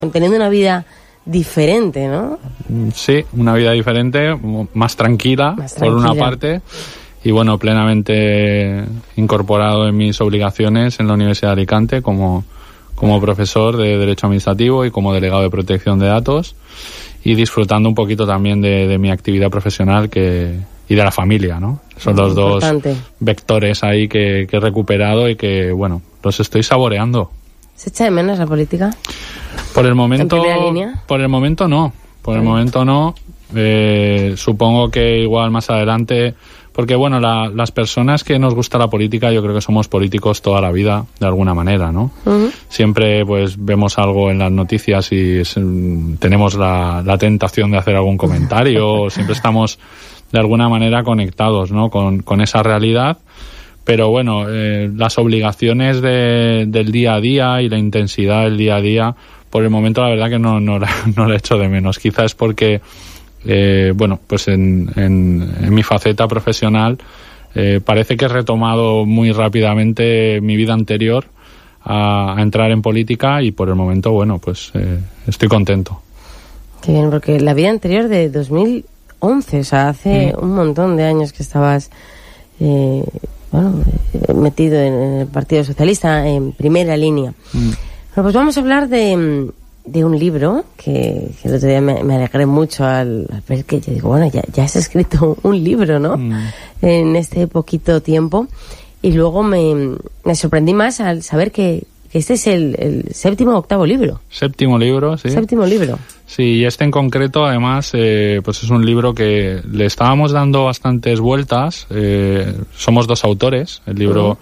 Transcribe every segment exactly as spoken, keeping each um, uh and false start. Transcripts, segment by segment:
teniendo una vida diferente, ¿no? Sí, una vida diferente, más tranquila, más tranquila, por una parte, y bueno, plenamente incorporado en mis obligaciones en la Universidad de Alicante como, como profesor de Derecho Administrativo y como delegado de Protección de Datos, y disfrutando un poquito también de, de mi actividad profesional que, y de la familia, ¿no? Son los Importante. dos vectores ahí que, que he recuperado y que, bueno, los estoy saboreando. ¿Se echa de menos la política? Por el momento, ¿En primera línea? Por el momento no, por el momento no. Eh, supongo que igual más adelante, porque bueno, la, las personas que nos gusta la política, yo creo que somos políticos toda la vida, de alguna manera, ¿no? Uh-huh. Siempre pues vemos algo en las noticias y es, tenemos la, la tentación de hacer algún comentario, siempre estamos de alguna manera conectados, ¿no? Con, con esa realidad. Pero bueno, eh, las obligaciones de, del día a día y la intensidad del día a día, por el momento la verdad que no, no, la, no la echo de menos. Quizás es porque, eh, bueno, pues en, en, en mi faceta profesional eh, parece que he retomado muy rápidamente mi vida anterior a, a entrar en política y por el momento, bueno, pues eh, estoy contento. Qué bien, porque la vida anterior de dos mil once, o sea, hace mm. un montón de años que estabas... Eh, bueno, metido en el Partido Socialista en primera línea. Mm. Bueno, pues vamos a hablar de, de un libro que, que el otro día me, me alegré mucho al, al ver que yo digo, bueno, ya, ya has escrito un libro, ¿no? Mm. En este poquito tiempo. Y luego me, me sorprendí más al saber que, que este es el, el séptimo o octavo libro. Séptimo libro, sí. Séptimo libro. Sí, y este en concreto, además, eh, pues es un libro que le estábamos dando bastantes vueltas. Eh, somos dos autores. El libro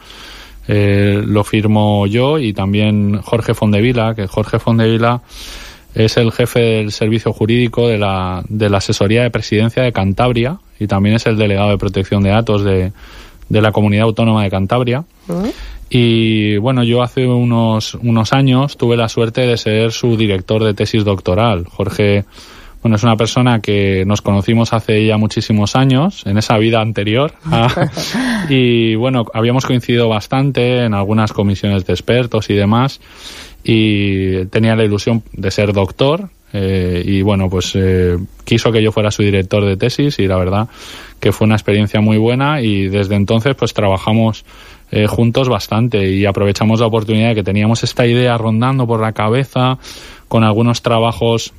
eh, lo firmo yo y también Jorge Fondevila, que Jorge Fondevila es el jefe del servicio jurídico de la, de la asesoría de presidencia de Cantabria y también es el delegado de protección de datos de, de la Comunidad Autónoma de Cantabria. Uh-huh. Y bueno, yo hace unos unos años tuve la suerte de ser su director de tesis doctoral. Jorge, bueno, es una persona que nos conocimos hace ya muchísimos años, en esa vida anterior. Y bueno, habíamos coincidido bastante en algunas comisiones de expertos y demás. Y tenía la ilusión de ser doctor. Eh, y bueno, pues eh, quiso que yo fuera su director de tesis y la verdad que fue una experiencia muy buena y desde entonces pues trabajamos Eh, juntos bastante y aprovechamos la oportunidad de que teníamos esta idea rondando por la cabeza con algunos trabajos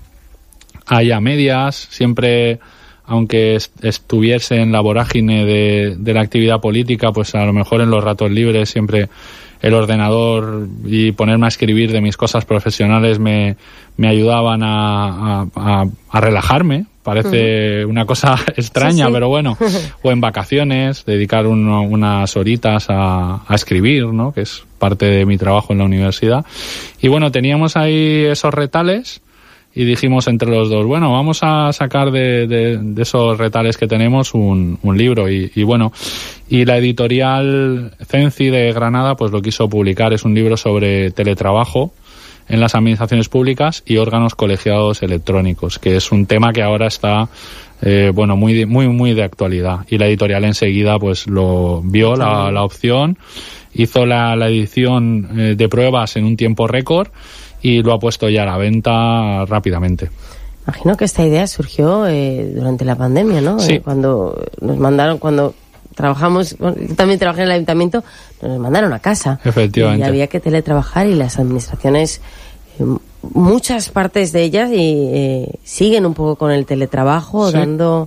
ahí a medias, siempre aunque est- estuviese en la vorágine de, de la actividad política, pues a lo mejor en los ratos libres siempre el ordenador y ponerme a escribir de mis cosas profesionales me, me ayudaban a, a, a relajarme. Parece uh-huh. una cosa extraña, sí, sí. pero bueno. O en vacaciones, dedicar uno, unas horitas a, a escribir, ¿no? Que es parte de mi trabajo en la universidad. Y bueno, teníamos ahí esos retales y dijimos entre los dos, bueno, vamos a sacar de, de, de esos retales que tenemos un, un libro. Y, y bueno, y la editorial Cenci de Granada pues lo quiso publicar. Es un libro sobre teletrabajo en las administraciones públicas y órganos colegiados electrónicos, que es un tema que ahora está eh, bueno muy muy muy de actualidad. Y la editorial enseguida pues lo vio la, la opción, hizo la, la edición eh, de pruebas en un tiempo récord y lo ha puesto ya a la venta rápidamente. Imagino que esta idea surgió eh, durante la pandemia, ¿no? Sí. Eh, cuando nos mandaron, cuando trabajamos, bueno, yo también trabajé en el ayuntamiento, nos mandaron a casa. Efectivamente. Y había que teletrabajar y las administraciones, eh, muchas partes de ellas y, eh, siguen un poco con el teletrabajo, sí. dando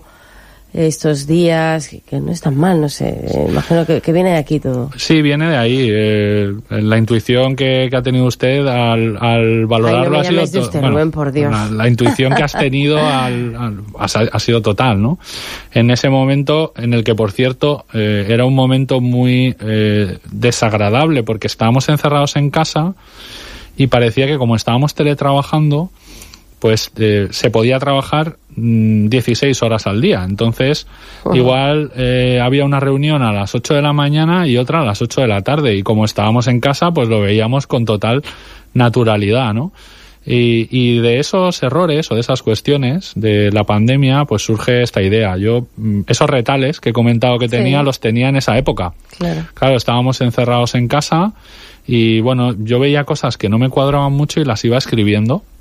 estos días, que, que no es tan mal, no sé, eh, imagino que, que viene de aquí todo. Sí, viene de ahí. Eh, la intuición que, que ha tenido usted al, al valorarlo Ay, no me ha sido... de usted, bueno, Rubén, por Dios. La, la intuición que has tenido al, al, ha, ha sido total, ¿no? En ese momento, en el que, por cierto, eh, era un momento muy eh, desagradable, porque estábamos encerrados en casa y parecía que como estábamos teletrabajando, pues eh, se podía trabajar mmm, dieciséis horas al día. Entonces, uh-huh. igual eh, había una reunión a las ocho de la mañana y otra a las ocho de la tarde. Y como estábamos en casa, pues lo veíamos con total naturalidad, ¿no? Y, y de esos errores o de esas cuestiones de la pandemia, pues surge esta idea. Yo, esos retales que he comentado que tenía, sí. los tenía en esa época. Claro. Claro, estábamos encerrados en casa y, bueno, yo veía cosas que no me cuadraban mucho y las iba escribiendo.